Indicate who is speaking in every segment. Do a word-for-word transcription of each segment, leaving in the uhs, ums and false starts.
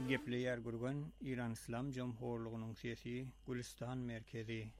Speaker 1: Gepleyer gurgun İran İslam Cumhurluğu'nun siyasi Gülistan merkezi.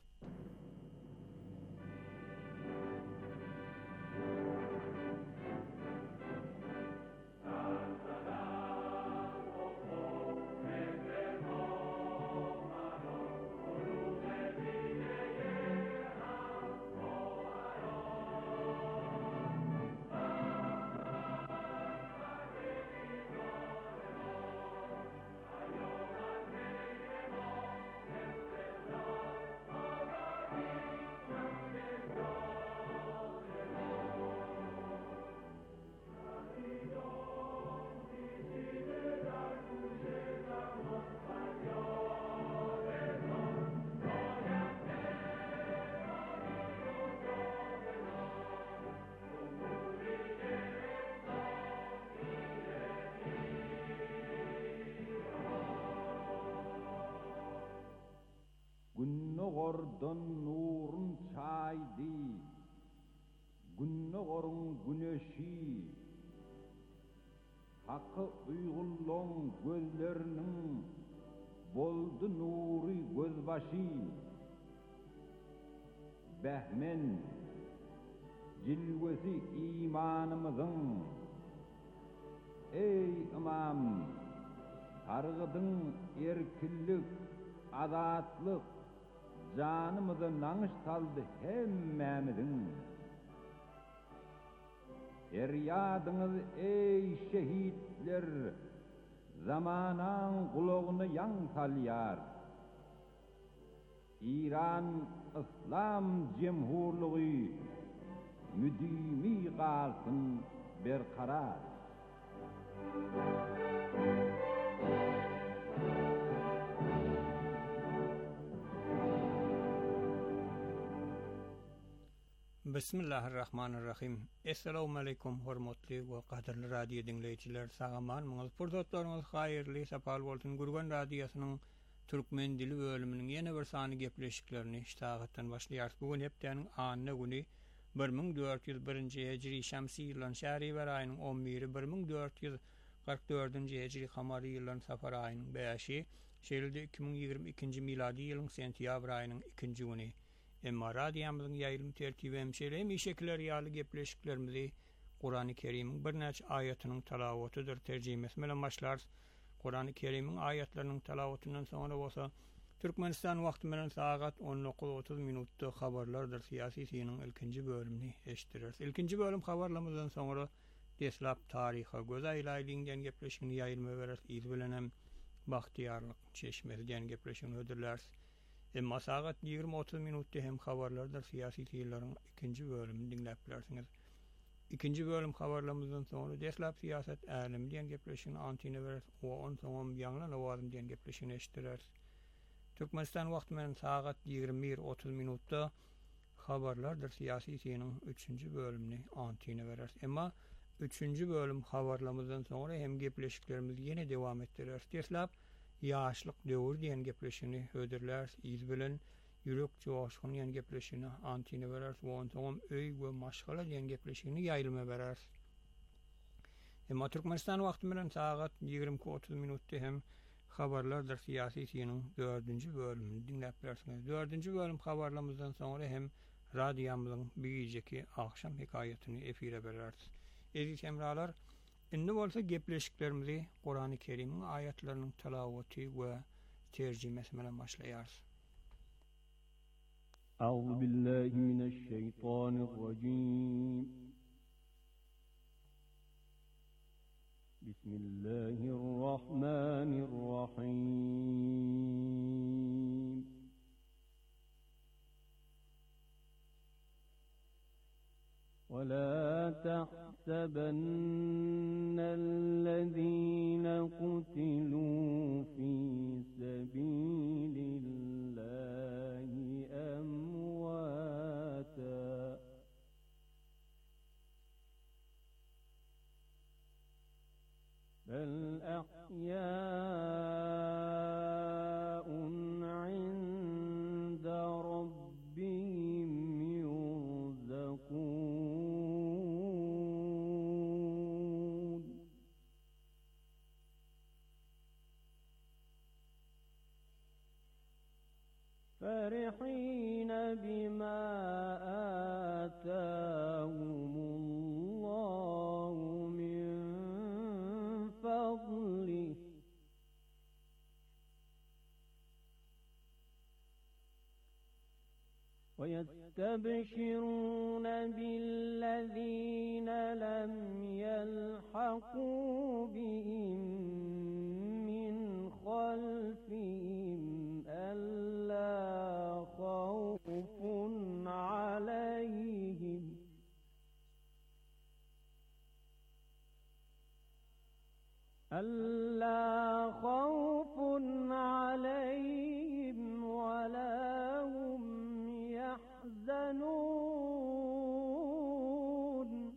Speaker 2: Günnogordan nurun çaydı, günnogorun güneşi, hakkı uygulon gözlerinin boldu nuri gözbaşı, behmen cilvesi imanımızın, ey imam, targıdın erkillik, azatlık, canımızı nanış saldı hemmemizin. Feryadınız ey şehitler, zamanan kulağını yan salyar. İran İslam Cumhurluğu müdimi kalsın berkarar.
Speaker 1: Bismillahirrahmanirrahim. Assalamu alaykum hormatly we qadirli radio dinleyijiler. Sagamanmyňyz, pursatlaryňyz haýyrly, sapal bolsun. Gurgan radiosynyň türkmen dili bölüminiň ýene bir sany gepleşiklerini iştagatdan başlaýar. Bugun hepdeniň anyny güni bir ming dört ýüz birinji hejri şamsy ýylyň şähriwer aýynyň on biri, bir ming dört ýüz qirq dördünji hejri kamary ýylyň safar aýynyň beşi, şeýlede iki ming ýigirmi ikinji miladi ýylyň sentýabr aýynyň ikinji güni. Emma radiyamyzyň ýaýlym tertibi hemşerim işekler ýaly gepleşiklerimizi Qur'an-ı Kerim'iň bir näçe aýatynyň talawatydyr, terjimesi bilen başlar. Qur'an-ı Kerim'iň aýatlarynyň talawatyndan soňra bolsa Türkmenistan wagty bilen sagat on dokuz otuz minutda habarlardyr. Siyasi synyň ilkinji bölümini eşitdirýär. İlkinji bölüm habarlamyzdan soňra deslap taryha göz aýlaýdyňdan gepleşigini ýaýylma berer. Ýyl bilen hem bahtiýarlyk çeşmesi diýen gepleşigini ödürler. Emma sagat ýigirmi otuz minutda hem habarlardyr. Siyasi ýyllaryň ikinji bölümini dinläp bilersiňiz. İkinji bölüm habarlamyzdan soňra deslap siýasat älimi diýen gepleşigini antine berer. O on soňam ýanglan awazym diýen gepleşigini eşitdirler. Türkmenistan wagty bilen sagat ýigirmi bir otuz minutda habarlardyr. Siyasi synyň üçünji bölümini antine berer. Emma üçünji bölüm habarlamyzdan soňra hem gepleşiklerimiz ýene dowam etdirer. Deslap ýaşlyk döwür diýen gepleşigini ödürler. Ýyl bilen ýürek joşgyny diýen gepleşigini antine berer. Wontoňam öý we maşgala diýen gepleşigini ýaýylma berer. Emma Türkmenistan wagty bilen sagat ýigirmi iki otuz minutda hem habarlardyr. Siyasi synyň dördünji bölümini dinläp bilersiňiz. dördünji bölüm habarlamyzdan soňra hem radiyamyzyň biýjeki akşam hekaýatyny efire bereriz. Eziz hemralar, indi bolsa gepleşiklerimizi Qur'an-ı Kerim'iň aýatlarynyň talawaty we terjimesi bilen başlaýar.
Speaker 2: Euzu billahi mineşşeytanirracim. Bismillahirrahmanirrahim. ولا تحسبن الذين قتلوا في سبيل الله أمواتا بل أحياء عند ربهم يرزقون فرحين بما آتاهم الله من فضله ويستبشرون بالذين لم يلحقوا بهم من خلفهم ألا خوف عليهم ألا خوف عليهم ولا هم يحزنون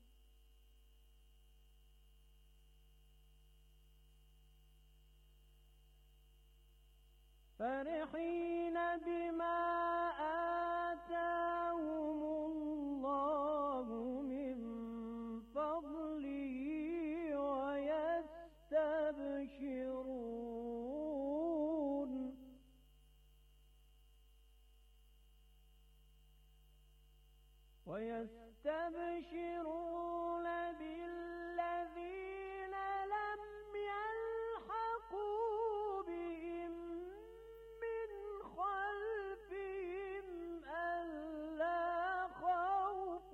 Speaker 2: فرحين بما آتاهم الله من فضله ويستبشرون ويستبشرون بالذين لم يلحقوا بهم من خلفهم ألا خوف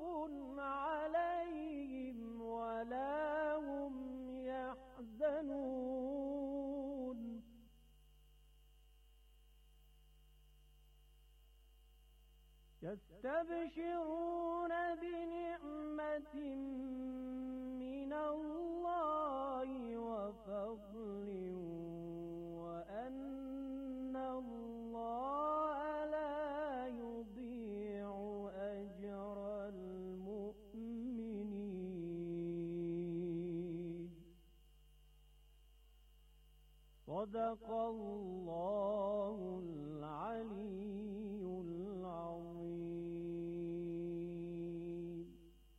Speaker 2: عليهم ولا هم يحزنون يستبشرون بنعمة من الله وفضل وأن الله لا يضيع أجر المؤمنين صدق الله العلي العظيم.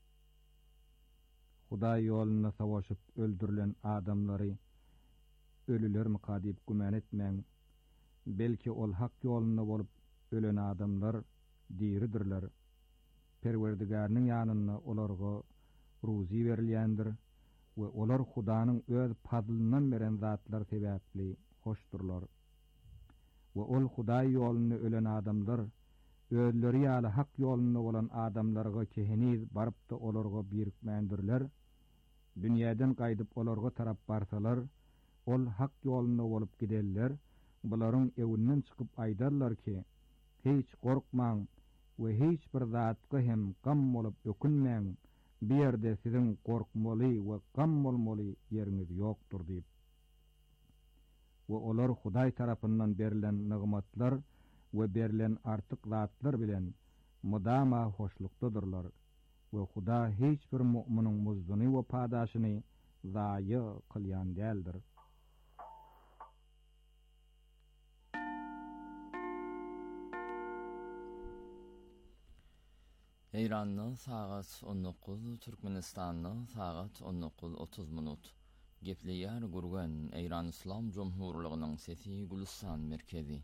Speaker 3: Huda yoluna savaşıp öldürülen adamları ölüler mi kadip güman etmeň. Belki ol hak yolunda bolup ölen adamlar diridirler. Perwerdigarnyň ýanyna olarga ruzi berilýändir we olar Hudanyň öz padlyndan beren zatlar sebäpli hoşdurlar. We ol Hudaý ýoluna ölen adamlar özleri ýaly hak ýolunda bolan adamlarga kehiniz baryp da olarga birikmändirler. Dünýäden gaýdyp olarga tarap barsalar, ol hak ýolunda bolup giderler. Bularyň ewinden çykyp aýdarlar ki, hiç gorkmaň we hiç bir zatga hem gam bolup ökünmäň. Bir yerde sizin korkmaly we gam bolmaly ýeriňiz ýokdur diýip. We olar Hudaý tarapyndan berilen nygmatlar we berilen artyk zatlar bilen mudama hoşluktadyrlar. We Huda hiç bir müminiň muzduny we padaşyny zaýy kılýan däldir.
Speaker 4: Eýranyň sagat on dokuz, Türkmenistanyň sagat on dokuz otuz minut. Gepleýär gurgan Eýran Islam Jomhurlygynyň sesi Gülistan merkezi.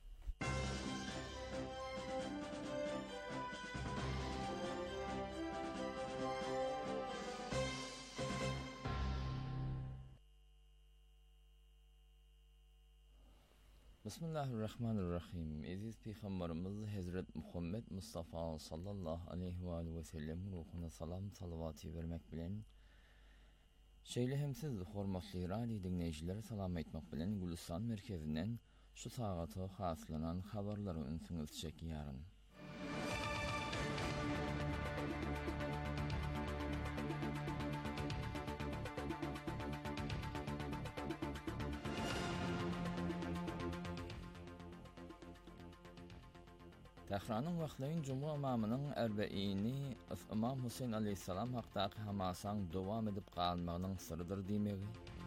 Speaker 4: Bismillahirrahmanirrahim. Aziz Peygamberimiz Hazret Muhammed Mustafa sallallahu aleyhi ve aleyhi ve sellem ruhuna salam salavatı vermek bilen şeýle hemsiz hormatly radio dinleýijileri salam aýtmak bilen Gülistan merkezinden şu sagata haslanan habarlary ünsüňiz çekýäryn. Tehranyň wagtlaryň Juma imamynyň erbeini İmam Husayn aleyhissalam hakdaky hamasaň dowam edip galmagynyň syrydyr diýmegi.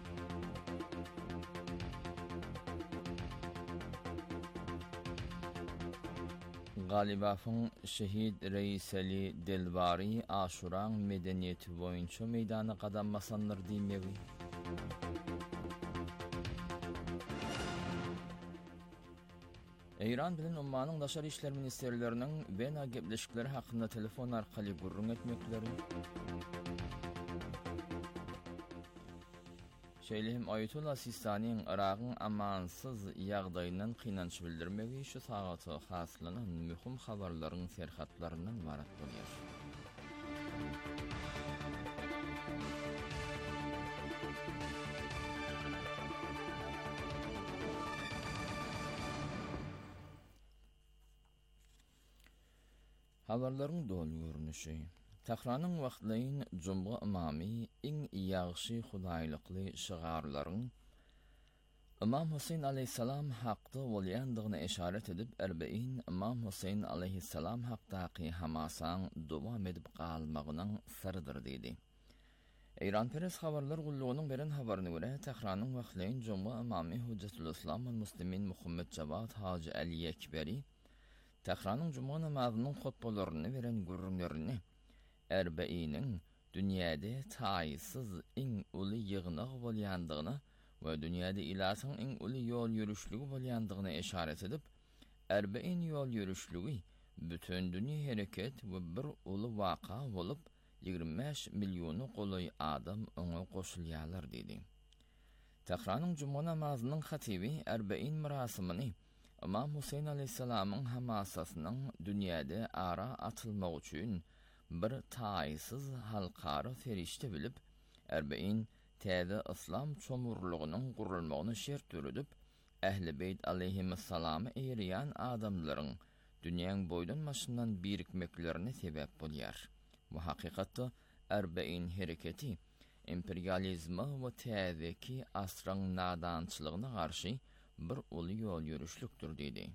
Speaker 4: Galibasyň şehid Reis Ali Delbari Aşuraň medeniýeti boýunça meýdana gadammasanlar diýmegi. İran bilen Ummanın Daşary işler ministerlerinin Wena gepleşikleri hakkında telefon arkaly gurrun etmekleri. Şeýlehim Ayetullah Sistaniň Iraqyň amansız ýagdaýyndan kynanç bildirmegi şu sagaty haslanan mühim habarlaryň serhatlaryndan ibaret bolýar. Habarlaryň dolu görnüşi. Tahranyň wagtlaryň Jumga imamy iň ýagşy hudaýlykly şygarlaryň İmam Husayn aleyhissalam haqda bolýandygyna işaret edip Erbein İmam Husayn aleyhissalam haqdaky hamasaň dowam edip galmagynyň sırdyr diýdi. Iran Peres habarlar gullugynyň beren habaryna görä Tahranyň wagtlaryň Jumga imamy Hujjatul Islam we Muslimin Muhammed Jawad Haji Ali Ekberi Tahranyň Juma namazynyň hutbalaryny beren gurrunlaryny Erbein'in dünyada taýsyz iň uly ýygynak bolýandygyny we dünyada ilasyň iň uly ýol ýürüşligi bolýandygyna işaret edip, Erbein ýol ýürüşligi bütün dünýä hereket we bir uly waka bolup ýygrimi beş milliony golay adam oňa goşulýarlar diýdi. Tahranyň Juma namazynyň hatibi Erbein mirasymy İmam Husayn aleyhissalamyň hamasasynyň dünýäde ara atylmagy üçin bir taýsyz halkara ferişte bilip, Erbein täze İslam çomurlugynyň gurulmagyny şert görüp, Ähli Beyt aleyhissalamy eýriýän adamlaryň dünýäň boýdan maşyndan birikmeklerine sebäp bolýar. Bu hakykatda Erbein hereketi imperializma we täzeki asraň nadançylygyna garşy bir uly ýol ýürüşlükdir diýdi.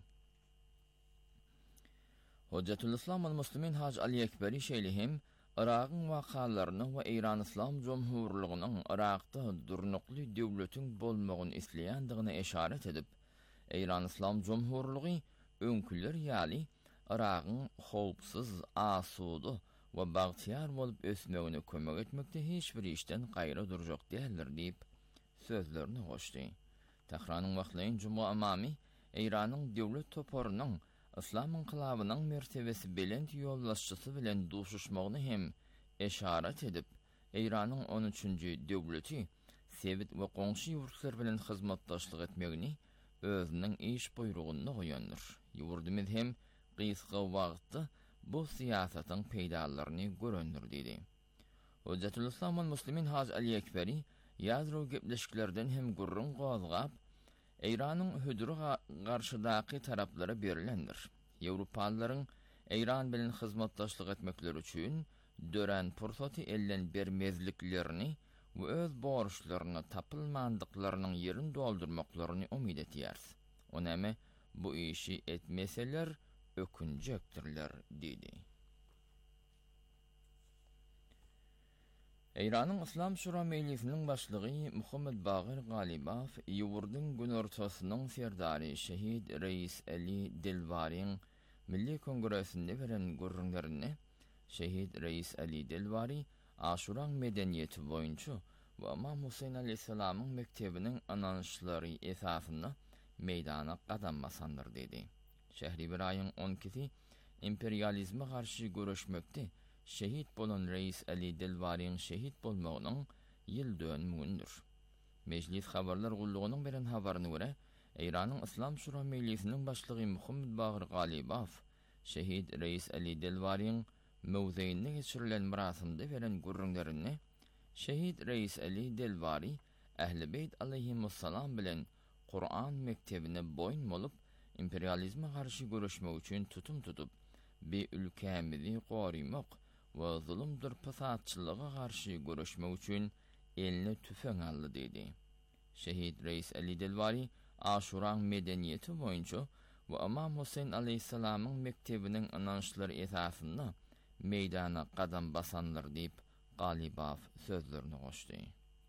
Speaker 4: Hujjatul Islam we Muslimin Haji Ali Ekberi şeýlehim Iraqyň wakalaryny we Iran Islam Jumhurlygynyň Iraqda durnukly döwletiň bolmagyny isleýändigine işaret edip, Iran Islam Jumhurlygy öňküler ýaly Iraqyň howpsyz, asudy we bagtyar bolup ösmegine kömek etmekde hiç bir işden gaýra durjak däldir diýip sözlerini goşdy. Tahranyň wagtlaryň Juma imamy Iranyň döwlet toparynyň İslam inqilabynyň mertebesi belent ýollaşçysy bilen duşuşmagyny hem eşaret edip, Iranyň on üçünji döwleti Sewit we goňşy ýurtlar bilen hyzmatdaşlyk etmegini özüniň iş buýrugyna goýandyr. Ýurdumyz hem gysga wagtda bu siýasatyň peýdalaryny görendir diýdi. Hujjatul Islam we Muslimin Haji Ali Ekberi ýazro gepleşiklerden hem gurrun gozgap Iranyň hüdürü garşydaky taraplara berilendir. Ýewropalylaryň Iran bilen hyzmatdaşlyk etmekleri üçin dören pursaty elden bermezliklerini we öz borçlaryny tapylmandyklarynyň ýerini doldurmaklaryny umyt etýär. Onamy bu işi etmeseler ökünjekdirler diýdi. Iranyň Islam Şura Mejlisiniň başlygy Muhammed Bagir Galibow ýurdun gün ortasynyň serdary şehid Reis Ali Delwariň Milli Kongresinde beren gurrunlaryny şehid Reis Ali Delwari Aşuraň medeniýeti boýunça we Imam Husayn aleyhissalamyň mektebiniň ananşlary esasynda meýdana gadam basandyr dedi. Şehriber aýyň on ikisi imperializme garşy görüşmekde şehit bolan Reis Ali Delwariň şehit bolmagynyň ýyl dönümündir. Mejlis habarlar gullugynyň beren habaryna görä, Iranyň Islam Şura Mejlisiniň başlygy Muhammed Bagir Galibow şehit Reis Ali Delwariň mewzeýine geçirilen mirasimde beren gurrunlaryny şehit Reis Ali Delwari Ähli Beyt aleyhissalam bilen Qur'an mektebine boyun bolup imperializme garşy görüşmek üçin tutum tutup bir ülkemizi gorymak we zulümdir fasatçylyga garşy görüşmek üçin eline tüfeň aldy diýdi. Şehit Reis Ali Delwari Aşuraň medeniýeti boýunça we Imam Husayn aleyhissalamyň mektebiniň ananşlary esasynda meýdana gadam basandyr diýip Galibow sözlerini goşdy.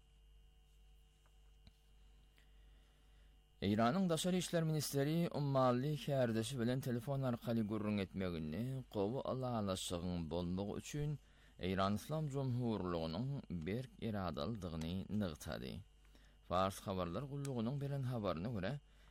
Speaker 4: Iranyň Daşary işler ministeri ummaly kärdeşi bilen telefon arkaly gurrun etmegini gowy alalaşygyň bolmagy üçin Iran İslam Jumhurlygynyň berk iradalydygyny nygtady. Fars habarlar gullugynyň beren habaryna görä,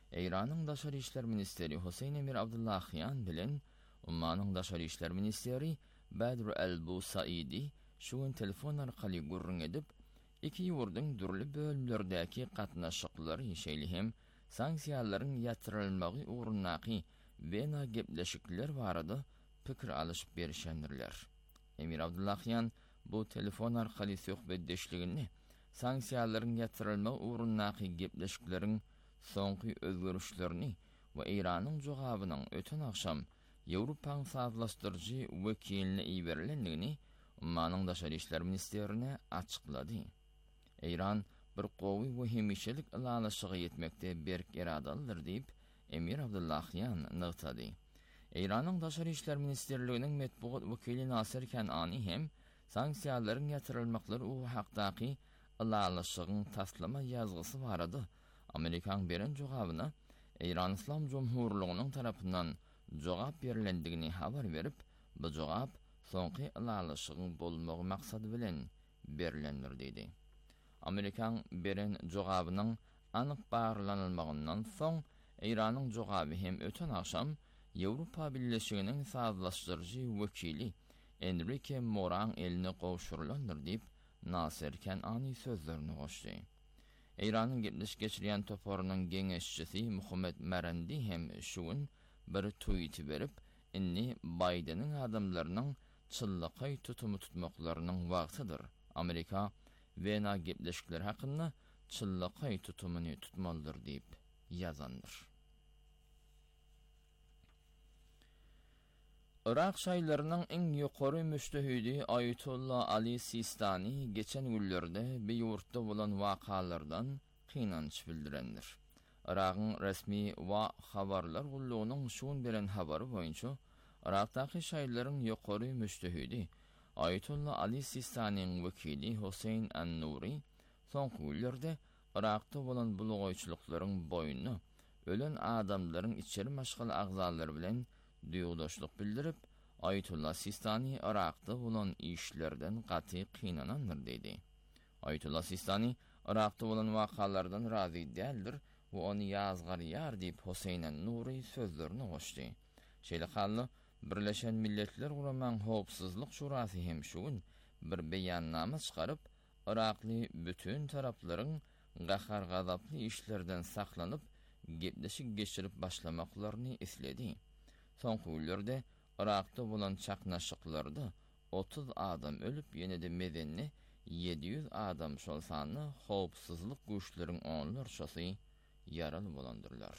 Speaker 4: Eýranyň Daşary işler ministeri Husayn Emir Abdullahyan bilen Ummanyň Daşary işler ministeri Badr el-Busaidi şuun telefon arkaly gurrun edip iki ýurdyň dürli bölümlerdäki gatnaşyklary şeýlehem sanksiýalaryň ýatyrylmagy ugrundaky Wena gepleşikler barada pikir alyşyp berişendirler. Emir Abdullahyan bu telefon arkaly söhbetdeşligini sanksiýalaryň ýatyrylmagy ugrundaky gepleşikleriň soňky özgörüşlerini we Iranyň jogabynyň öten akşam Ýewropaň sazlaşdyrjy wekiline iýerilendigini Ummanyň Daşary işler ministerine açyklady. Iran bir gowy we hemişelik ýalaşyga ýetmekde berk eradalydyr diýip Emir Abdullahyan nagtady. Iranyň Daşary işler ministerliginiň metbuat wekili Nasir Kenani hem sanksiýalaryň ýatyrylmaklary u hakdaky ýalaşygyň taslama ýazgysy barady. Amerikan beren jogabyna Iran İslam Cumhurluğunun tarapyndan jogap berilendigini habar berip, bu jogap soňky ýalaşygyň bolmagy maksady bilen berilendir diýdi. Amerikan beren jogabynyň anyk baglanylmagyndan soň Iranyň jogaby hem öten akşam Ýewropa Birleşiginiň sazlaşdyrjy wekili Enrique Moran eline gowşurulandyr diýip Nasir Kenani sözlerini goşdy. Iranyň gepleş geçirýän toporunyň geňeşçisi Muhammed Marandi hem şuun bir tweet berip, inni Bidenin adamlarynyň çyllyky tutumy tutmaklarynyň wagtydyr. Amerika Wena gepleşikleri hakynda çyllyky tutumyny tutmalydyr diýip ýazandyr. Irak şaýlarynyň iň ýokary müçtehidi Ayetullah Ali Sistani geçen günlerde bir ýurtda bolan wakalardan kynanç bildirendir. Irak'ın resmi wa habarlar gulluğunun şuun beren habary boýunça Irak'daky şaýlaryň ýokary müçtehidi Ayetullah Ali Sistaniň wekili Husayn an-Nuri soňky günlerde Irak'da bolan bulugoýçylyklaryň boýuny ölen adamlaryň içeri maşgal agzalary bilen diýudaşlyk bildirip, Ayetullah Sistani Irak'da bolan işlerden gaty kynanandyr diýdi. Ayetullah Sistani Irak'da bolan wakalardan razy däldir we ony ýazgarýar diýip Husayn an-Nuri sözlerini goşdy. Şeýle halda Birleşen Milletler Guramaň Howpsuzlyk Şurasy hem şuun bir beýannama çykaryp, Irakly bütün taraplaryň gahar gazaply işlerden saklanyp, gepleşik geçirip başlamaklaryny isledi. Soňky günlerde Irak'da bolan çaknaşyklarda otuz adam ölüp ýene-de medenni yedi yüz adam şol sany howpsuzlyk güýçleriň onlarçasy yaraly bolandyrlar.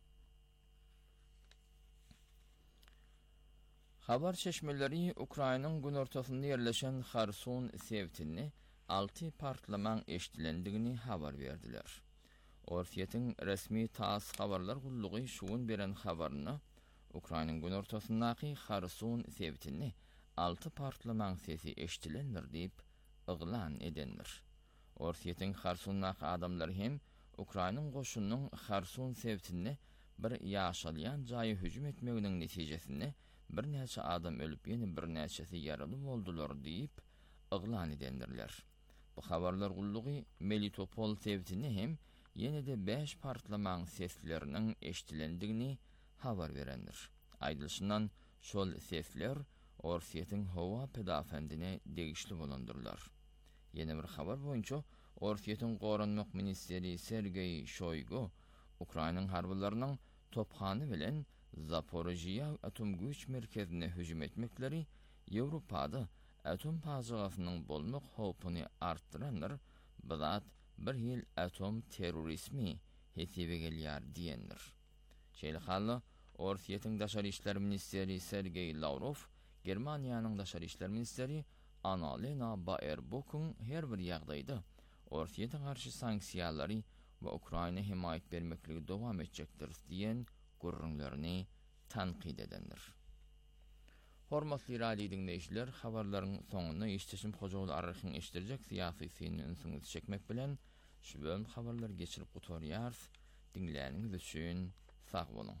Speaker 4: Habar çeşmeleri Ukrainanyň gün ortasynda ýerleşen Kherson sewtini alty partlaman eşdilendigini habar berdiler. Orfiýetiň resmi TASS habarlar gullugy şuun beren habaryna Ukrainanyň gün ortasyndaky Kherson sewtini alty partlaman sesi eşdilendir diýip yglan edendir. Orfiýetiň Khersondaky adamlar hem Ukrainanyň goşunynyň Kherson sewtini bir ýaşalýan jaýy hüjüm etmeginiň netijesinde bir näçe adam ölüp ýene bir näçesi ýaraly boldular diýip yglan edendirler. Bu habarlar gullugy Melitopol sewtini hem ýene-de beş partlaman sesleriniň eşdilendigini habar berendir. Aýdylşyndan şol sesler Orfiýetiň howa pedafendine degişli bolandyrlar. Ýene bir habar boýunça Orfiýetiň goranmak ministeri Sergey Shoygu Ukrainanyň harbylarynyň topxany bilen Zaporojye atom güýç merkezine hüjüm etmekleri Ýewropada atom pajagysynyň bolmak howpuny artdyrandyr. Bu zat bir ýyl atom terrorizmi hesibe gelýär diýendir. Şeýle halda Orfiýetiň Daşary işler ministeri Sergey Lavrov, Germaniýanyň Daşary işler ministeri Annalena Baerbock'un her bir ýagdaýda Orfiýete garşy sanksiýalary we Ukraina himayet bermekligi dowam etjekdir diýen gurrunlaryny tanqid edendir. Hormatly radio dinleýijiler, habarlaryň soňuna işçisim Hojaly arrykyň eşdirjek syýasy syny ünsüňizi çekmek bilen şu bölüm habarlar geçirip gutorýar. Dinläniňiz üçin sag bolun.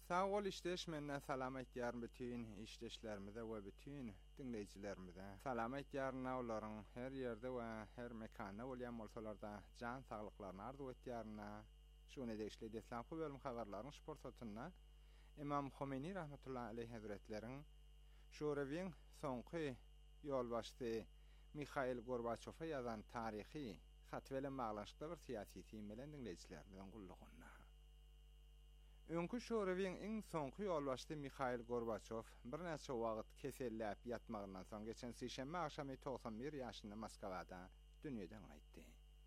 Speaker 5: Sağ ol işleşmenne salamet yarın bütün işleşlerimize ve bütün dinleyicilerimize. Salamet yarına onların her yerde ve her mekanda olayan olsalarda can sağlıklarına arzu et yarına. Şunu da işle deslapı bölüm haberlerin spor satınına İmam Khomeini rahmetullahi aleyh hazretlerin Şurevin sonqi yolbaşçı Mikhail Gorbaçov'a yazan tarihi hatvele bağlantılı bir siyasi timelen dinleyicilerimizden kulluğuna. Önkü Şurevin en sonqi yolbaşçı Mikhail Gorbaçov bir neçe wagt kesellap yatmagyndan soň geçen sişenme akşamy doksan bir ýaşynda Moskwada dünýeden gaýtdy.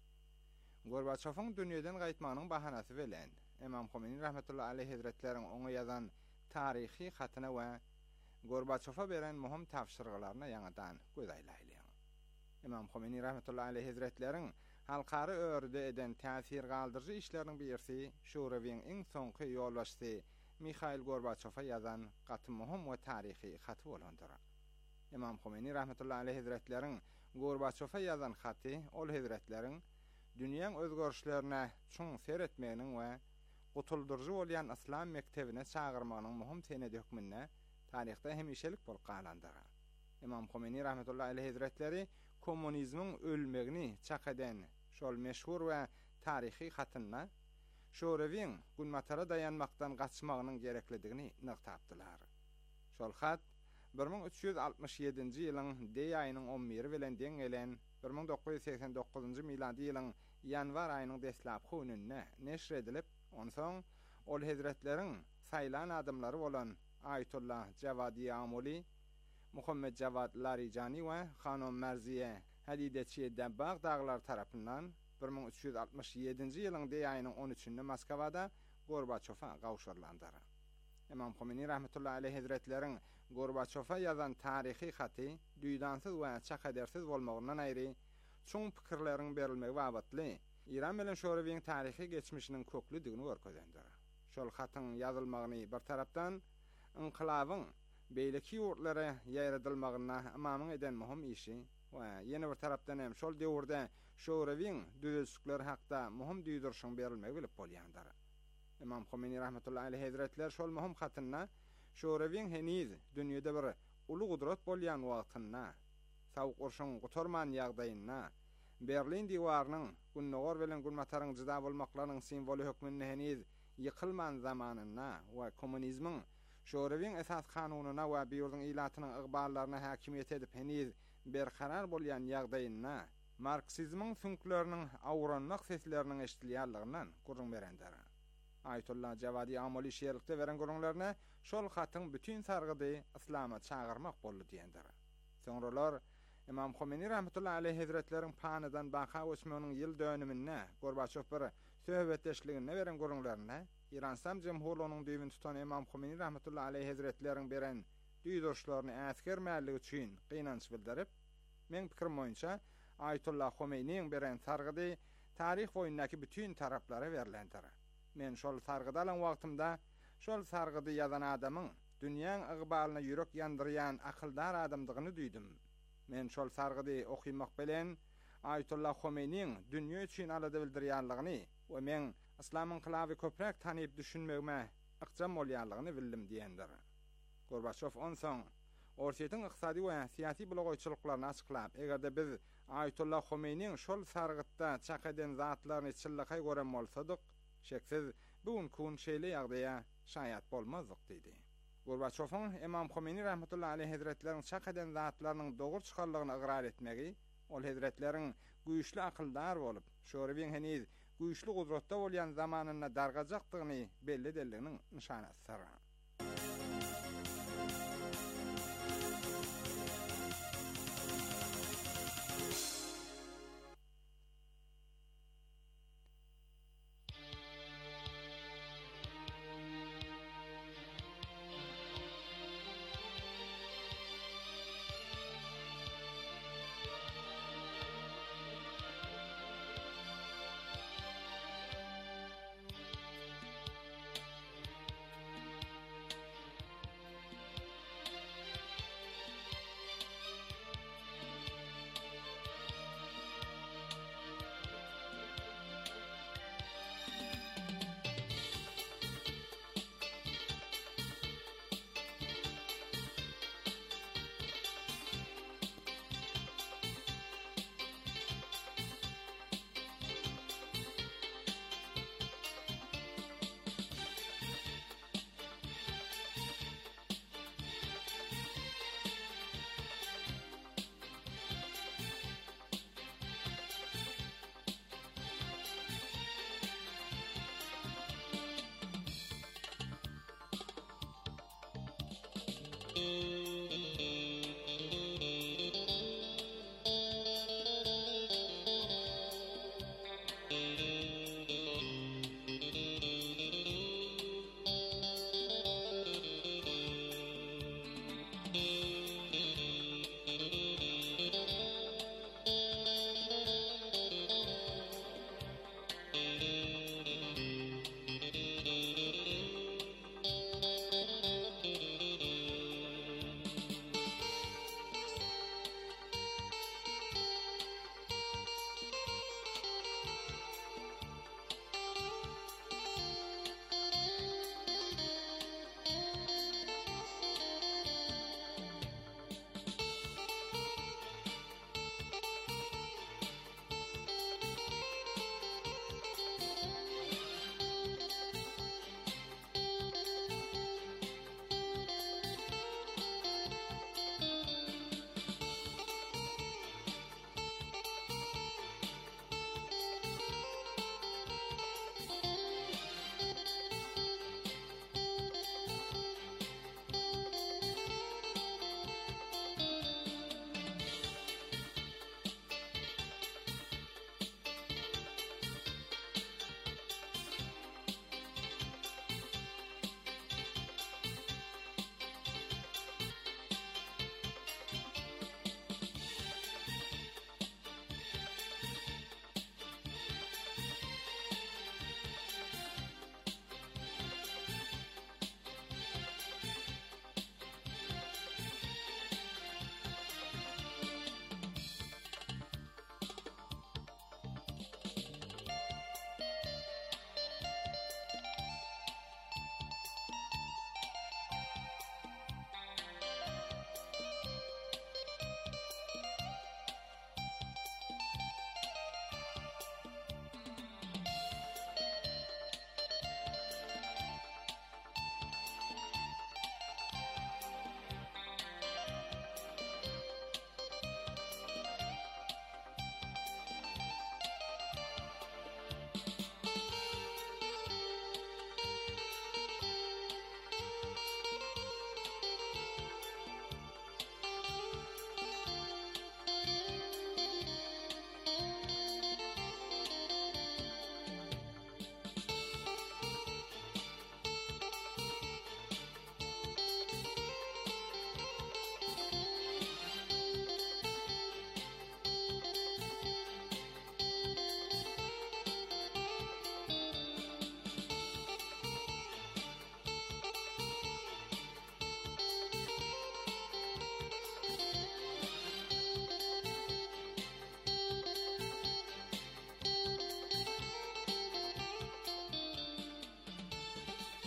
Speaker 5: Gorbaçowyň dünýeden gaýtmagynyň bahanasy bilen İmam Khomeini rahmetullahi aleyh hazretleriň oňa ýazan tarihi hatyna we Gorbaçova beren muhim tapşyryglaryna ýaňadan göz aýlaýlar. İmam Khomeini rahmetullahi aleyh hazretleriň halkary örde eden täsir galdyrjy işleriniň birisi Şurewin iň soňky ýolbaşçy Mikhail Gorbaçova ýazan gaty muhim we tarihi haty bolandyr. İmam Khomeini rahmetullahi aleyh hazretleriň Gorbaçova ýazan haty ol hazretleriň dünýäň özgörüşlerine çoň seretmeginiň we gutuldurjy bolýan islam mektebine çağırmagynyň muhim senedi hökmünde tarihte hemişelik bolup galandyr. İmam Khomeini rahmetullahi aleyh hazretleri kommunizmiň ölmegini çak eden şol meşhur we tarihi hatyna Şurewin gulmatara dayanmaktan gaçmagynyň gereklidigini nykdapdylar. Şol hat bir ming üç ýüz altymyş ýedinji ýylyň D aýynyň on biri bilen deň gelen bir ming dokuz ýüz seksen dokuzynjy miladi ýylyň ýanwar aýynyň deslapky gününe neşr edilip, onsoň ol hazretleriň saýlan adamlary bolan Ayetullah Javadi Amoli, Muhammed Javad Larijani we Hanım Merziye Hadideçi Dabbaq dağlar tarapyndan bir ming üç ýüz altymyş ýedinji ýylyň D aýynyň on üçinde Moskwada Gorbaçova gawşurlandyr. İmam Khomeini rahmetullahi aleyh hazretleriň Gorbaçova ýazan tarihi haty duýdansyz we çakadersiz bolmagyndan aýry çoň pikirleriň berilmegi babatly İran bilen Şurewin tarihi geçmişiniň köklüdigini görkezlendir. Şol hatyň ýazylmagyny bir tarapdan inqilabyň beýleki ýurtlara ýaýradylmagyna amamyň eden muhim işi we ýene bir tarapdan hem şol döwürde Şurewin düzüşikleri hakda muhim duýdurşyň berilmegi bilip bolýandyr. İmam Khomeini rahmetullahi aleyh hazretler şol muhim hatyna Şurewin heniz dünýede bir uly gudrat bolýan wagtyna, sawuk urşyň gutarman ýagdaýyna, Berlin diwarynyň günnogor bilen gulmataryň jyda bolmaklarynyň simwoli hökmünde heniz ýykylman zamanyna we kommunizmiň Şurewin esas kanunyna we biýurdyň ilatynyň ygballaryna häkimiýet edip heniz berkarar bolýan ýagdaýyna, Marksizmiň sünkleriniň awranmak sesleriniň eşdilýärliginiň gurrun berendir. Ayetullah Javadi Amoli şeýerlikde beren gurrunlaryna şol hatyň bütün sargydy islama çağırmak boldy diýendir. Soňralar İmam Khomeini rahmetullahi aleyh hazretleriň panydan baha ösmeginiň ýyl dönümine Gorbaçov bir söhbetdeşligine beren gurrunlaryna İran Sam Jemhurluğunun düýbün tutan İmam Khomeini rahmetullahi aleyh hazretleriň beren duýdurşlaryny äsgermäligi üçin gynanç bildirip, men pikirim boýunça Ayetullah Khomeiniň beren sargydy tarih boýundaky bütün taraplara berilendir. Men şol sargydy alan wagtymda şol sargydy ýazan adamyň dünýäň ygbalyna ýürek ýandyrýan akyldar adamdygyny duýdum. Men şol sargydy okumak bilen Ayetullah Khomeiniň dünýä üçin alada bildirýänligini we men İslam inqilaby köprek tanyp düşünmegime ykjam bolýanlygyny bildim diýendir. Gorbaçov onsoň ortaýytyň ykysady we syýasy blogoýçylyklaryny açyklap, egerde biz Ayetullah Khomeiniň şol sargytda çak eden zatlaryny çyllyka gören bolsadyk, şeksiz bugünkü şeýle ýagdaýa şaýat bolmazdyk diýdi. Gorbaçowyň İmam Khomeini rahmetullahi aleyh hazretleriň çak eden zatlarynyň dogry çykarlygyny ygrar etmegi, ol hazretleriň güýçli akyldar bolup, Şurewin heniz güýçli gudratda bolýan zamanyna dargajakdygyny belli delliginiň nişanasydyr.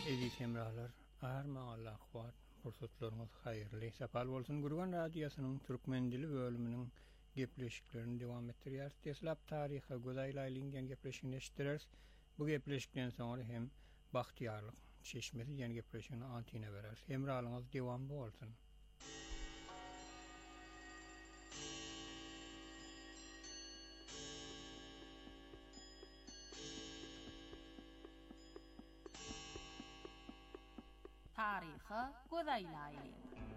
Speaker 1: Eziz hemralar, arma Allah kuat, fursatlarınız hayırlı. Sapal bolsun Gurgan Radyosynyň türkmen dili bölüminiň gepleşiklerini dowam etdirýär. Teslap taryha godaýlaýlyň gepleşigini eşitdirers. Bu gepleşikden soňra hem bahtiýarlyk, çeşmeli ýen gepleşigini antyna berers. Hemralyňyz dowam bolsun.
Speaker 6: Taryha godaýlaýly.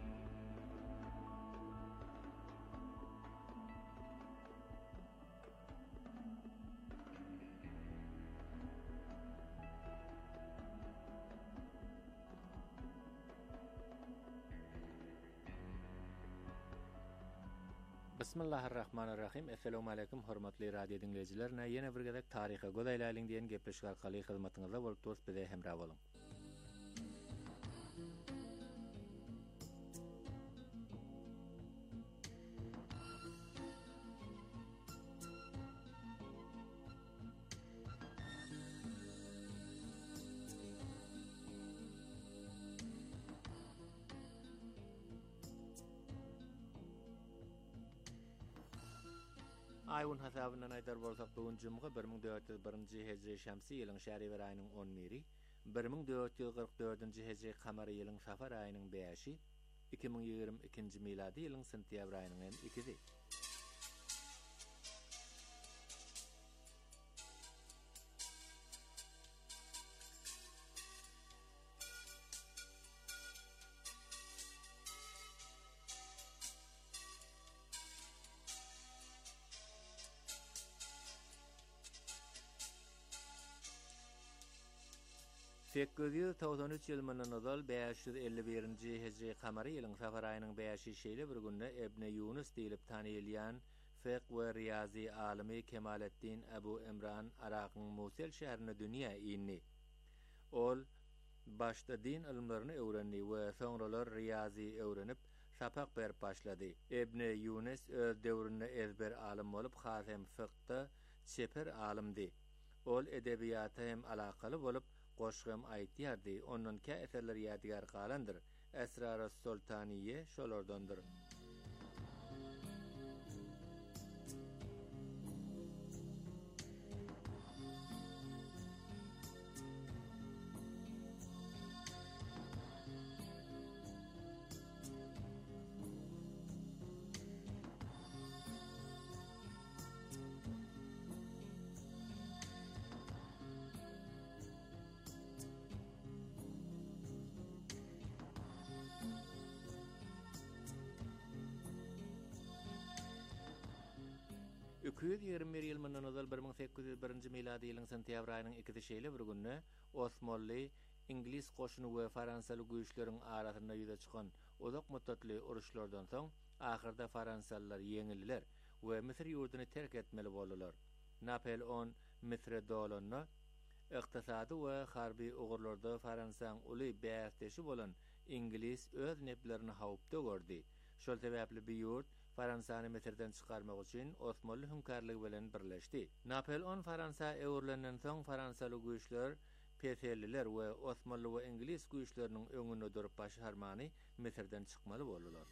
Speaker 7: Bismillahirrahmanirrahim. Assalamu alaykum hormatly radio dinleyijiler. Ýene bir gezek taryha godaýlaýlyň diýen gepleşik arkaly hyzmatyňyzda bolup durýar, bize hemra boluň. Aýyn hasabyna aýdar bolsak, bugun jumga bir ming dört ýüz birinji hejri şämsi ýylyň şäherber aýynyň on biri, bir ming dört ýüz kırk dördünji hejri kamary ýylyň safar aýynyň beşi, iki ming ýygrimi ikinji miladi ýylyň sentýabr aýynyň ikisi. sekiz ýüz togson üç ýylmynyň ozal beş ýüz elli birinji hejri kamary ýylyň safar aýynyň beşi şeýle bir günde Ebne Yunus diýilip tanylýan fiqh we riyazi alimi Kemaletdin Abu Emran Arakyň Musel şäherine dünýä ýyny. Ol başda din ilimlerini öwrendi we soňralar riyazi öwrenip sapak berip başlady. Ebne Yunus öz döwründe ezber alim bolup hasem fiqhda seper alimdi. Ol edebiýata hem alakaly bolup goşgym aýtýardy. Ondan kä eserler ýadigar galandyr. Esrar-ı Sultaniye şolardandyr. iki yüz ýygrimi bir ýylmyndan ozal bir ming sekiz ýüz birinji miladi ýylyň sentýabr aýynyň ikisi şeýle bir günde Osmanly, İngiliz goşuny we Fransaly güýçleriň arasynda ýüze çykan uzak muddatly uruşlardan soň ahyrda Fransalylar ýeňildiler we Misir ýurduny terk etmeli boldylar. Napoleon Misre dolanyny ykdysady we harby ugurlarda Fransaň uly bästeşi bolan İngiliz öz neplerini hawpda gördi. Şol sebäpli bu ýurt Fransany Misirden çykarmak üçin Osmanly hünkärligi bilen birleşdi. Napoleon Fransa öwrülenden soň Fransaly güýçler peselliler we Osmanly we İngiliz güýçleriniň öňüne durup başarmany Misirden çykmaly boldular.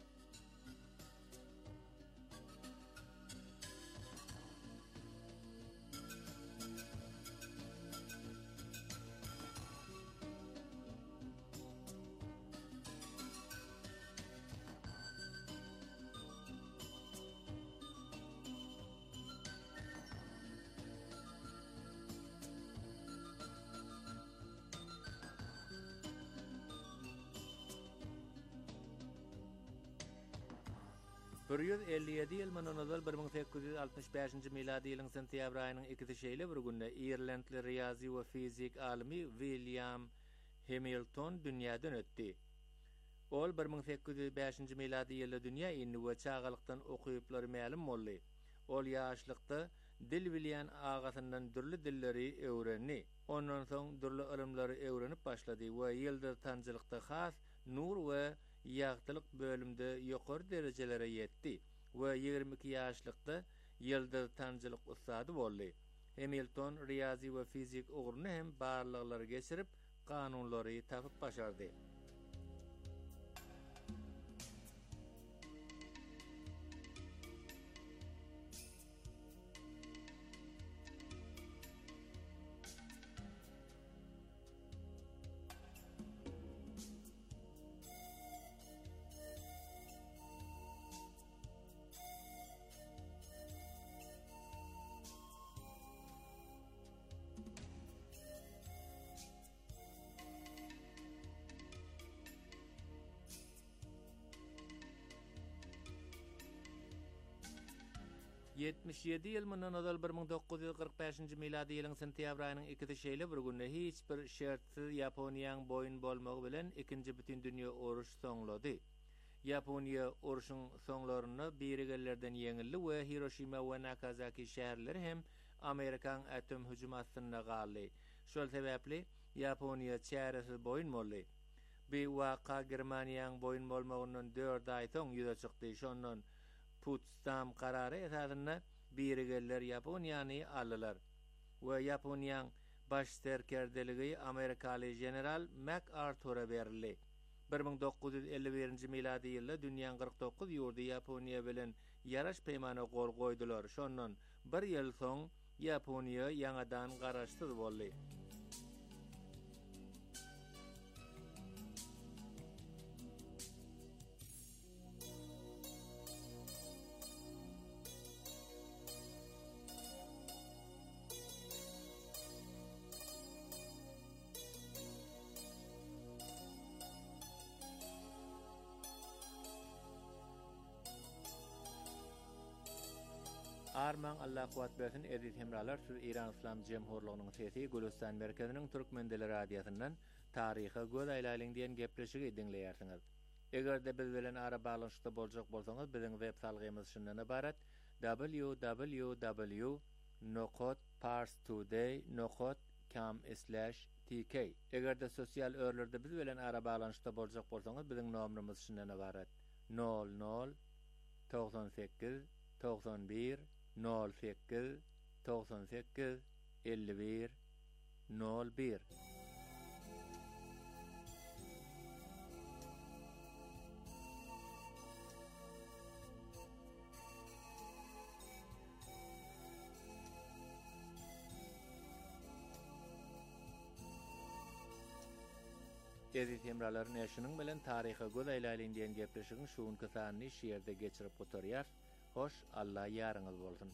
Speaker 7: bir yüz elli ýedi ýylmynyň ozal bir ming sekiz ýüz altmış beşinji miladi ýylyň sentýabr aýynyň ikisi şeýle bir günde Irlandly riyazi we fizik alimi William Hamilton dünýäden ötdi. Ol bir ming sekiz ýüz beşinji miladi ýylda dünýä ýyny we çağalykdan okuyuplary ma'lum boldy. Ol ýaşlykda dil bilýän agasyndan dürli dilleri öwrenni. Ondan soň dürli ilimleri öwrenip başlady we ýylda tanjylykda has nur we ýagtylyk bölümde ýokary derejelere ýetdi we ýygrimi iki ýaşlykda ýylda tanjylyk ustady boldy. Hamilton riyazi we fizik uguruny hem barlyklary geçirip kanunlary tapyp başardy. yetmiş ýedi ýyl mundan ozal bir ming dokuz ýüz gyrk beşinji miladi ýylyň sentýabr aýynyň ikide şeýle bir günde hiç bir şertsiz Ýaponiýanyň boyun bolmagy bilen ikinji bütün dünýä uruş soňlady. Ýaponiýa uruşyň soňlaryny birigellerden ýeňildi we Hiroşima we Nagasaki şäherleri hem Amerikan atom hüjumatyna galdy. Şol sebäpli Ýaponiýa çäresiz boyun boldy. Bu waka Germaniýanyň boyun bolmagyndan dört aý soň ýüze çykdy. Şondan Potsdam kararı esasyna birigeller Ýaponiýany aldylar we Ýaponiýanyň baş serkerdeligi Amerikaly general MacArthur'a berildi. bir ming dokuz ýüz elli birinji miladi ýylda dünýäň kırk dokuz ýurdy Ýaponiýa bilen ýaraş peýmana gol goýdular. Şondan bir ýyl soň Ýaponiýa ýangadan garaşsyz boldy. Arman Allah kuwat bersin edit hemralar şu İran İslam Cemhurluğunyň sesi Gülistan merkeziniň Türkmen dili radiosyndan taryhy göz aýlalyň diýen gepleşigi dinleýärsiňiz. Egerde biz bilen ara baglanyşda boljak bolsaňyz biziň web salgymyz şundan ibarat: w w w nokta parstoday nokta com slash t k. Egerde sosial örlerde biz bilen ara baglanyşda boljak bolsaňyz biziň nomrymyz şundan ibarat: nol nol doksan sekiz doksan bir nol sekiz doksan sekiz elli bir nol bir. Edit hemralar näşiniň bilen taryhy göz aýlalyň diýen gepleşigiň şuňky sanyny şeýerde geçirip oturýar. Hoş, Allah ýarıňyz bolsun.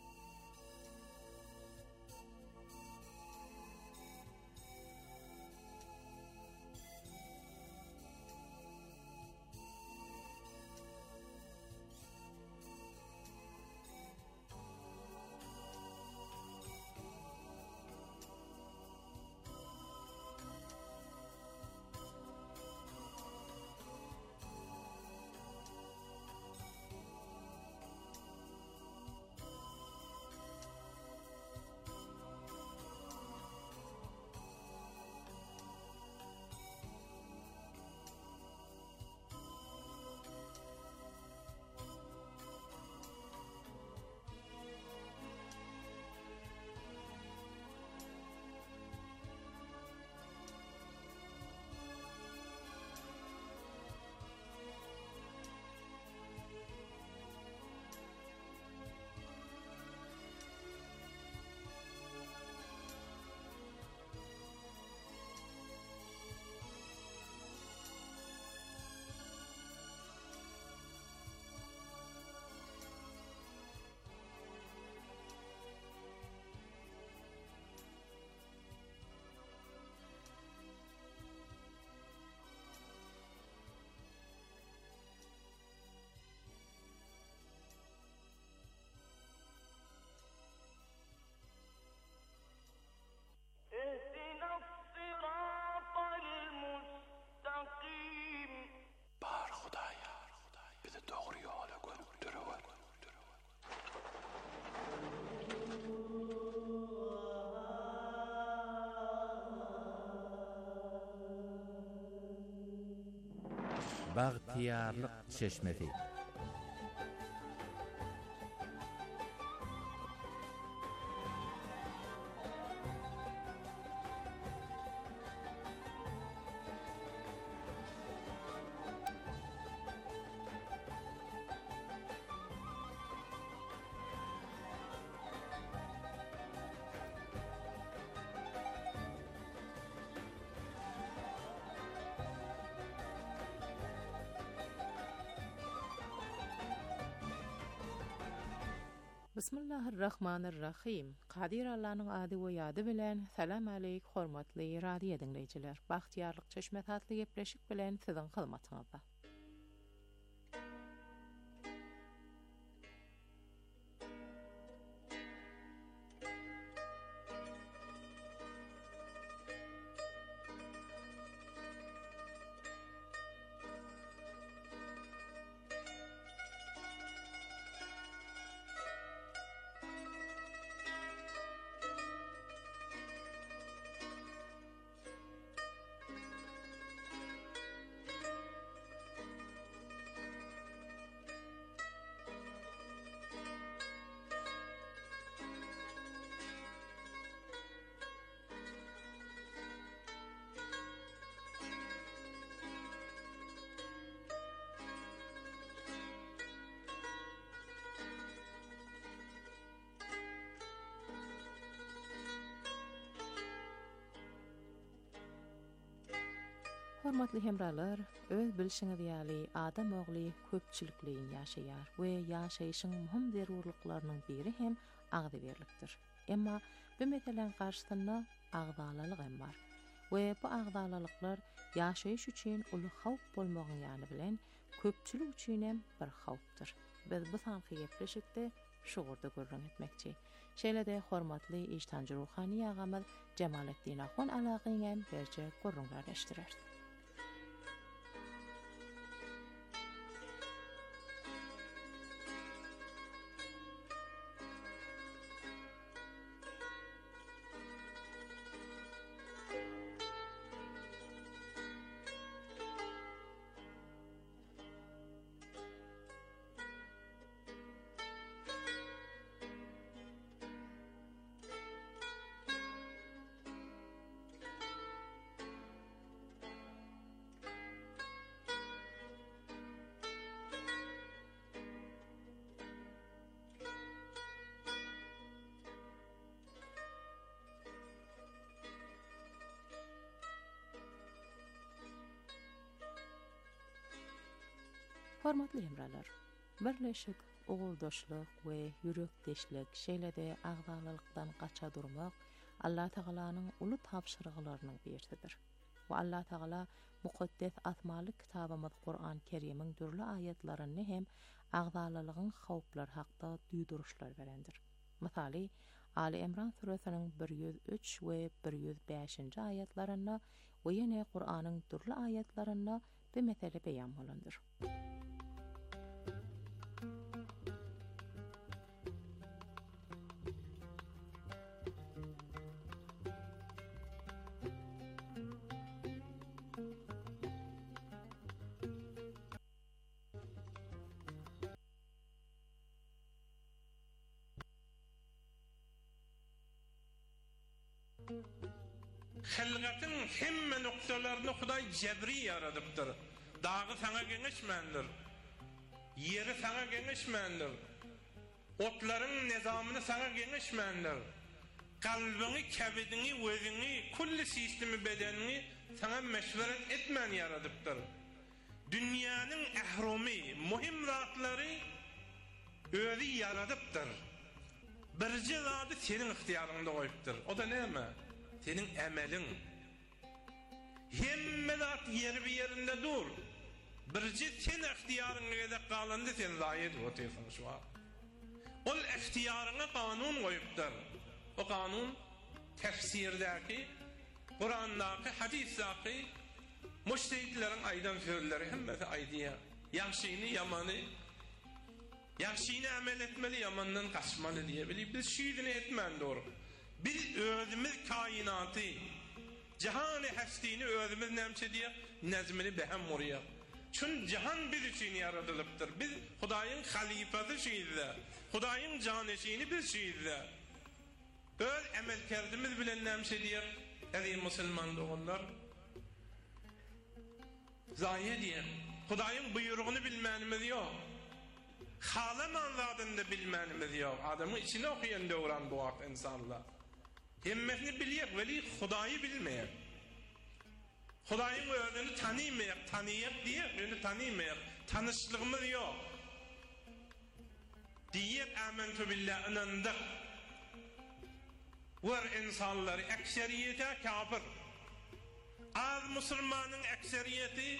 Speaker 7: Bagtiyarlyk çeşmesi.
Speaker 8: Bismillahirrahmanirrahim. Qadir Allah'ın adı ve yadı bilen salam aleyk hormatly radio dinleyiciler. Baxtiyarlyk çeşme tatlı gepleşik bilen sizin hizmetinizde. Hormatly hemralar, öz bilşiňiz ýaly adam ogly köpçülikliň ýaşaýar we ýaşaýyşyň muhim zerurlyklarynyň biri hem agdyberlikdir. Emma bu meselen garşysynda agdalalyk hem bar. We bu agdalalyklar ýaşaýyş üçin uly hawp bolmagyny ýany bilen köpçülik üçin hem bir hawpdyr. Biz bu sanky gepleşikde şuurda görrüň etmekçi. Şeýle-de hormatly Iştancı Ruhani ýagamyz Jemaletdin Ahwan alagyny berje görrüň gardaşdyrar. Hormatly hemralar, birleşik oguldaşlyk we yürekdeşlik şeýle-de agdalylykdan gaça durmak Allah Taalanyň uly tapşyryglarynyň birisidir. We Allah Taala mukaddes asmaly kitabymyz Qur'an Kerimiň dürli ayetlerini hem agdalylygyň hawplar hakda duýduruşlar berendir. Misaly, Ali Imran suresiniň bir yüz üç we bir yüz beşinji ayetlerinde we ýene Qur'anyň dürli ayetlerinde bu mesele beýan bolandyr.
Speaker 9: Hilgatyň hemme noktalarını Hudaý jebri yaradypdyr. Dağı sana geňeşmendir. Yeri sana geňeşmendir. Otlaryň nizamyny sana geňeşmendir. Kalbyňy, kebidiňi, wezini, kulli sistemi bedenini sana meşweret etmän yaradypdyr. Dünýäniň ähromy, muhim zatlary özi yaradypdyr. Birji zady senin ihtiýarynda goýupdyr. O da näme? Senin emelin. Hemme zat yeri bir yerinde dur. Birci sen ihtiyarına gedek kalandı sen zayid otysan şu an. Ol ihtiyarına kanun koyupdur. O kanun tefsirdeki, Kur'an'daki, hadisdeki müştehitlerin aydan sözleri hemmesi aydiya. Yaxşini, yamanı, yaxşini amel etmeli, yamandan kaçmalı diye bilip biz şiirini etmen doğru. Biz özümüz kainatı, cihan-ı hestini özümüz nemçe diye nezmini behem oraya. Çün cihan biz için yaratılıptır. Biz Hudaýyň halifası şeýizde, Hudaýyň janeşini biz şeýizde. Öz emelkerdimiz bilen nemçe diye, ey musulman doğanlar, zayi diye, Hudaýyň buyrugyny bilmänimiz ýok. Halaman zadyny bilmänimiz ýok. Adamyň içine okuyan döwran bu wagt insanlar. Hemmesini bilýär, weli Hudaýy bilmeýär. Hudaýyň özüni tanymaýar, tanýar diýär, öňe tanymaýar. Tanışlygymyz ýok. Diyek amentu billah inandık. Var insanları ekseriyete kafir. Az Müslümanın ekseriyeti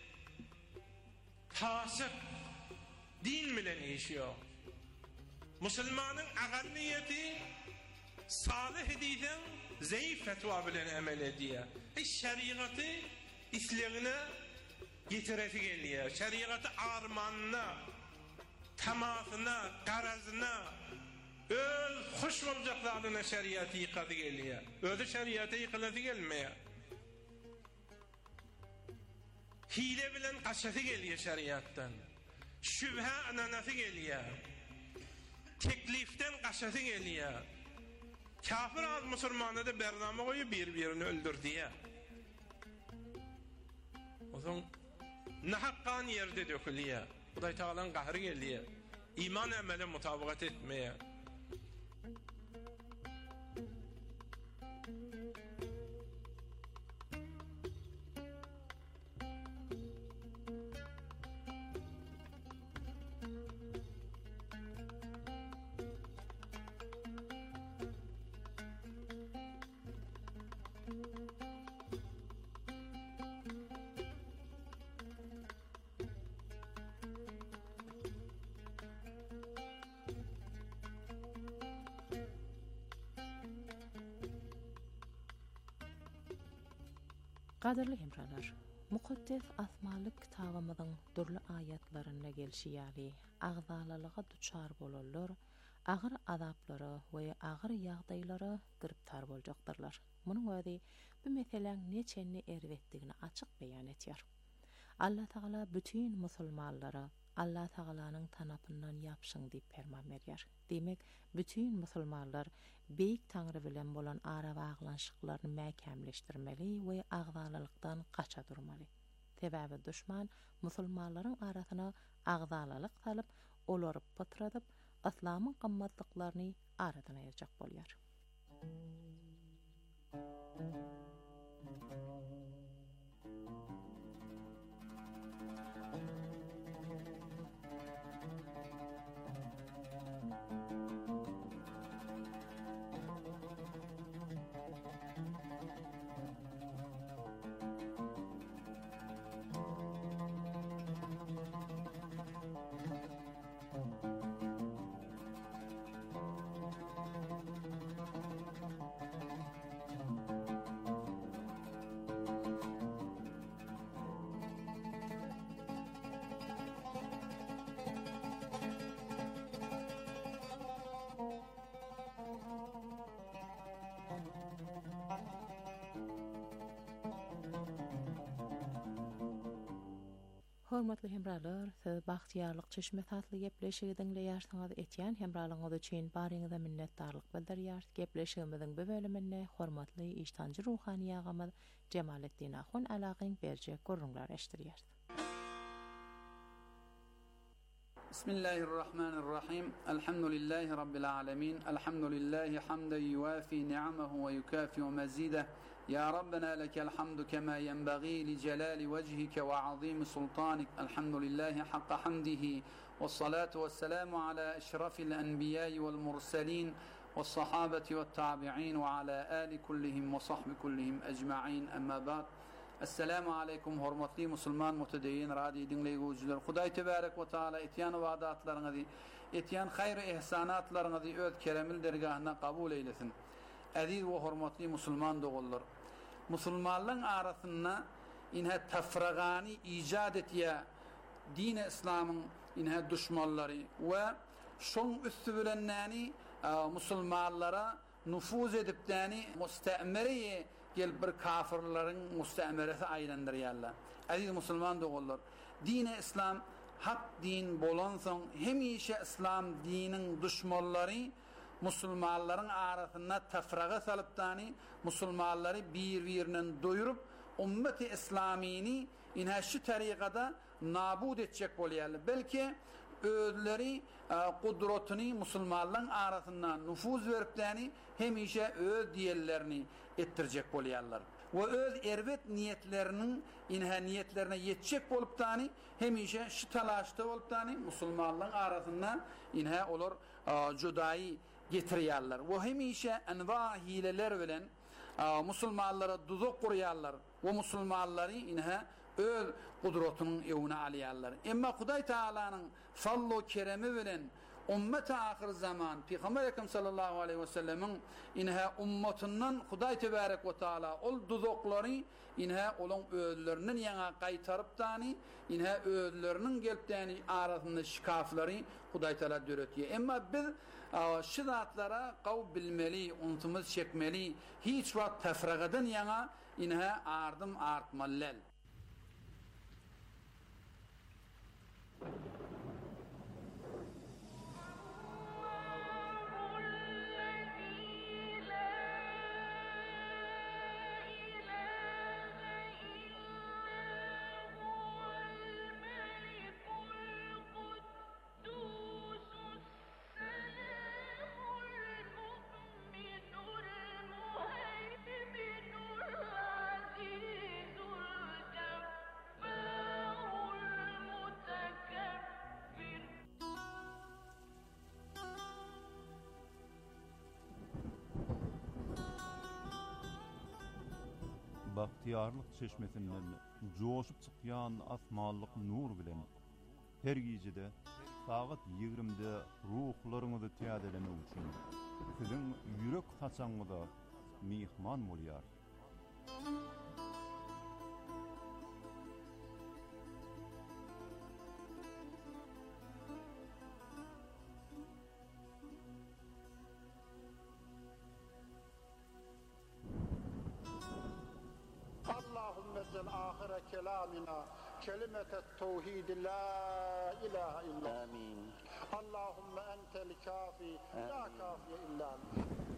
Speaker 9: fasık. Din bilen yaşıyor. Müslümanın aqalliyeti salih diyden zayıf fetva bilen emel ediyor. Hiç şeriatı islerine getireti geliyor. Şeriatı armanına, tamasına, garazına, öz hoş olacaklarına şeriatı yıkadı geliyor. Özü şeriatı yıkıladı gelmiyor. Hile bilen kaçatı geliyor şeriattan. Şübhe ananası geliyor. Tekliften kaçatı geliyor. Kafir az Müslümanı da bername koyu birbirini öldür diye. O zaman ne hakkan yerde dökülüyor. Huday Teala'nın kahrı geliyor. İman emele mutabakat etmeye.
Speaker 8: Qadirli hemralar, Muqaddes Asmalyk kitabymyzyň dürli ayatlaryna gelşýäli agzalalyga duçar bolanlar agyr azaplara we agyr ýagdaýlara giriptar boljakdyrlar. Munyň özi bu meseleň neçeni erwetdigini açyk beýan etýär. Allah Taala bütün musulmanlara Allah Taalanyň tanapyndan ýapşyň diýip ferman berýär. Demek, bütün musulmanlar beýik Taňry bilen bolan ara baglanşyklaryny mäkämleşdirmeli we agzalylykdan gaça durmaly. Sebäbi düşman musulmanlaryň arasyna agzalalyk salyp, olary pytradyp, islamyň gymmatlyklaryny aradan aýyrjak bolýar. Hormatly hemralar, siz bagtyarlyk çeşme tatly gepleşigi dinleýärsiňiz. Etýän hemralyňyz üçin baryňyza minnetdarlyk bildirýär. Gepleşigimiziň bu bölüminde hormatly iştanjy ruhani agamy Jemaletdin Ahun alagyň berjek gurrunlar eşdirýär.
Speaker 10: Bismillahirrahmanirrahim. Elhamdülillahi rabbil alamin. Elhamdülillahi hamdan yuwafi ni'amahu ve yukafi'u mazida. Ya Rabbena lekel hamdu kema yenbaghi li celali vejhike ve azimi sultanik. Elhamdülillahi hakka hamdihi. Ve salatu ve selamu ala eşrafil enbiyai vel mursalin ve sahabeti ve tabi'in ve ala ali kullihim ve sahbi kullihim ecma'in. Amma ba'd. Assalamu alaikum hormatly musulman mutedeyyin radio dinleýüçiler. Hudaý tebarek we taala etýän wadatlaryňyzy, etýän haýr we ihsanatlaryňyzy öz keremil dergahyna kabul eýlesin. Aziz we hormatly musulman dogullar. Musulmanlaryň arasynda inhe tafragany ijad etýär dini islamyň inhe düşmanlary we şoň üstü bilenläni musulmanlara nüfuz edipdäni mustamiriye gel bir kafirlerin müstemeresi aýlandyrýarlar. Aziz musulman dogullar, dini islam hak din bolan soň hemişe islam dininiň düşmanlary musulmanlaryň arasynda tafraga salypdany, musulmanlary bir-biriniň doýurup ummeti islamini inha şu tarikada nabud etjek bolýarlar. Belki özleri kudretini musulmanlaryň arasynda nüfuz beripdäni hemişe öz diýerlerini ettirjek bolýarlar. we öz erbet niyetlerinin inha niyetlerine yetecek bolup tani hemişe şu talaşta bolup tani musulmanların arasında inha olur judayi getirýärler. We hemişe enwa hileler bilen musulmanlara duzak kurýarlar. We musulmanları inha öz kudretynyň ewine alýarlar. Emma Hudaý Taalanyň fallo keremi bilen ummet-i ahir zaman Peygamber Ekrem sallallahu aleyhi ve sellemin inha ummatından Hudaý tebarek ve taala ol duzoklary inha olan öýleriniň ýa gaýtaryp tani inha öýleriniň gelipdäni arasynda şikaflary Hudaý Taala döretýär. Emma biz şu zatlara gaw bilmeli, unutumuz çekmeli, hiç wagt tefragadan ýa inha ardım artmaly.
Speaker 11: Bahtiyarlyk çeşmesinden joşup çykýan asmanlyk nur bilen her gecede saat ýigrimide ruhlaryňyzy täzelemek üçin siziň ýürek haçaňyza mihman bolýar.
Speaker 12: آخر كلامنا كلمة التوحيد لا إله إلا آمين. اللهم أنت الكافي لا كافي إلا أنت.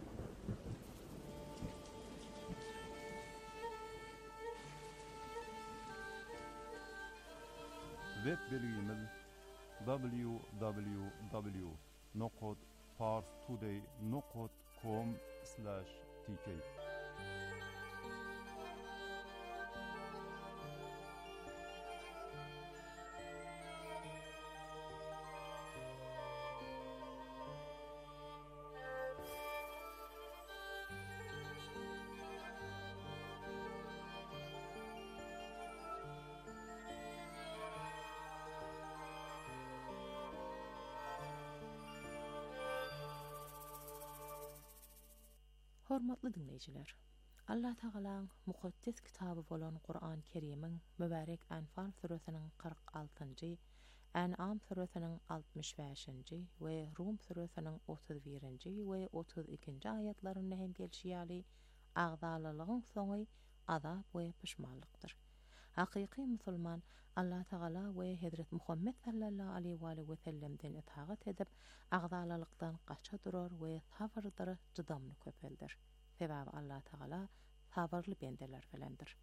Speaker 11: Web belgimiz w w w nokta parstoday nokta com slash t k.
Speaker 8: Hormatly dinleyijiler, Allah Taalaň mukaddes kitaby bolan Qur'an Kerimiň mübarek Anfal suresiniň kırk altynjy, An'am suresiniň altmış beşinji we Rum suresiniň otuz birinji we otuz ikinji ayatlaryny hem gelşýäli agdalylygyň soňy azap we pişmanlykdyr. Hakyky musulman Allah Taala we Hazrat Muhammed sallallahu aleyhi ve sellemden itaat edip agdalylykdan gaça durar we sabırdyr, jydamly köpeldir. Sebäbi Allah Taala sabırly bendeler bilendir.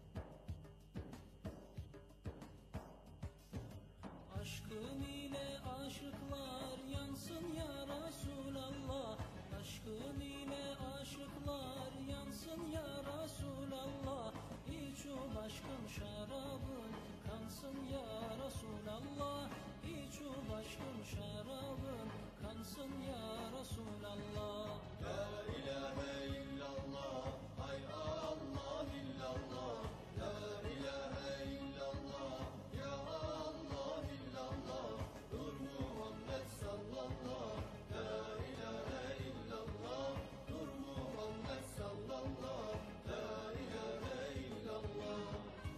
Speaker 13: Aşkın ile aşıklar yansın ya Resulallah. Aşkın ile aşıklar yansın ya Resulallah. İçu başkın şarabın kansın ya Resulallah. İçu başkın şarabın kansın ya Resulallah. La ilahe illallah, hay Allah illallah. La ilahe illallah, ya Allah illallah. Nur Muhammed sallallah. La ilahe illallah, Nur Muhammed sallallah. La ilahe illallah.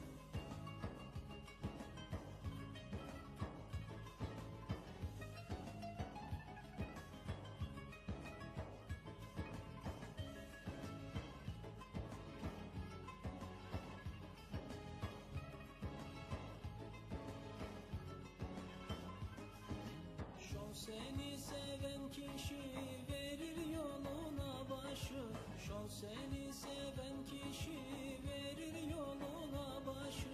Speaker 13: Seni seven kişi verir yoluna başı. Şol seni seven kişi verir yoluna başı.